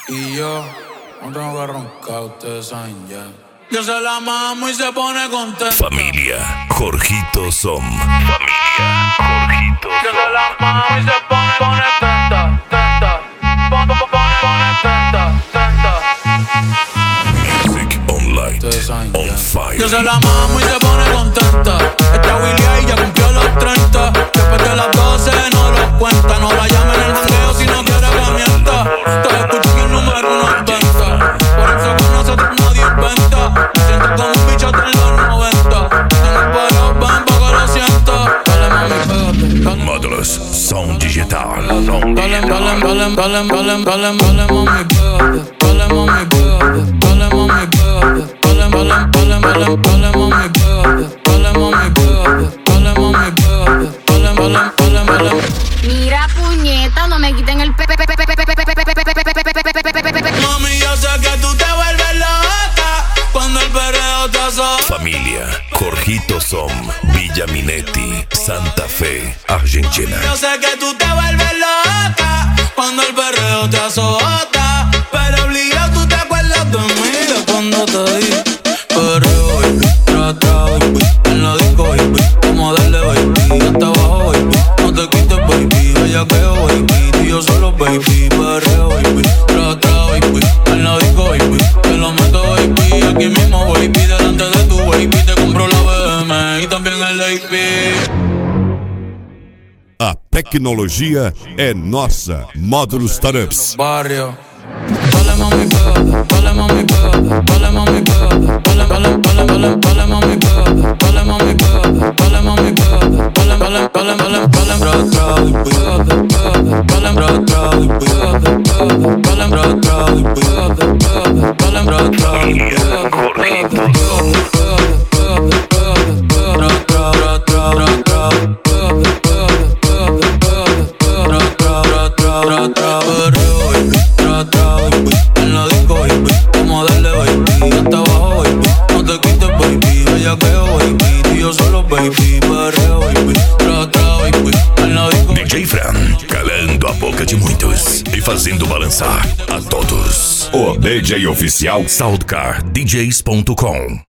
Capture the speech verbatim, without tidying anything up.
Y yo no tengo que roncar, ustedes saben ya. Yo se la mamo y se pone contenta. Familia Jorgito Som. Familia Jorgito Som. Yo se la mamo y se pone, pone tenta, tenta. Pone, pone, pone tenta, tenta. Music online, on fire. Yo se la mamo y se pone contenta. Esta Willy y ya cumplió los treinta. Después de las doce no lo cuenta. No la llamen en el jangueo si no quiere que mienta. Te escucho que el número uno es venta. Por eso con nosotros nadie inventa. Me siento como un bicho de los noventa. Tengo el pelo, ven pa' que lo sienta. Dale mami, pégate. Módulos Som Digital. Dale, dale, dale, dale, dale, dale, dale, dale mami, pégate. Dale mami, pégate. Dale mami, pégate. Dale, dale, dale, dale, dale mami, pégate. Dale mami, pégate. Dale mami, pégate. Dale, dale, dale, dale. Mira puñeta, no me quiten el pe pe pe pe pe pe pe pe pe pe. Mami, yo sé que tú te vuelves loca cuando el perreo te azota. Familia Jorgito Som, Villa Minetti, Santa Fe, Argentina. Yo sé que tú te vuelves loca cuando el perreo te azota, pero obligado tú te acuerdas de mí de cuando te di perreo, baby, tra tra, baby, en la disco, baby, como darle, baby, hasta abajo, baby, no te quites, baby, bellaqueo, baby, tú y yo solo, baby, perreo, baby, tra tra, baby, en la disco, baby, te lo meto, baby, aquí mismo, baby, delante de tu baby, te compro la B M y también el A P. A tecnologia é nossa. Módulos Startups. Barrio. Dale mami, pégate. Dale mami, pégate. Dale mami, pégate. Dale, dale, dale, dale, dale mami, pégate. Dale mami, pégate. Dale mami, pégate. Dale, dale, dale, dale, dale, bra, tra, y pégate, pégate. Dale, bra, tra, y pégate, pégate. Dale, bra, tra, y pégate, pégate. Dale, bra, tra, y pégate, pégate, pégate, pégate, pégate, pégate, tra, tra, tra, tra, tra, pégate, pégate, pégate, pégate, tra, tra, tra, tra, tra, perreo, baby, tra, tra, baby, en la disco, baby, como darle, baby, hasta abajo, baby, no te quites, baby, bellaqueo, baby, tú y yo solo, baby, perreo, baby, tra, tra, baby, en la disco. D J Fran, calando a boca de muitos e fazendo balançar a todos. O D J oficial Soundcar D Js ponto com.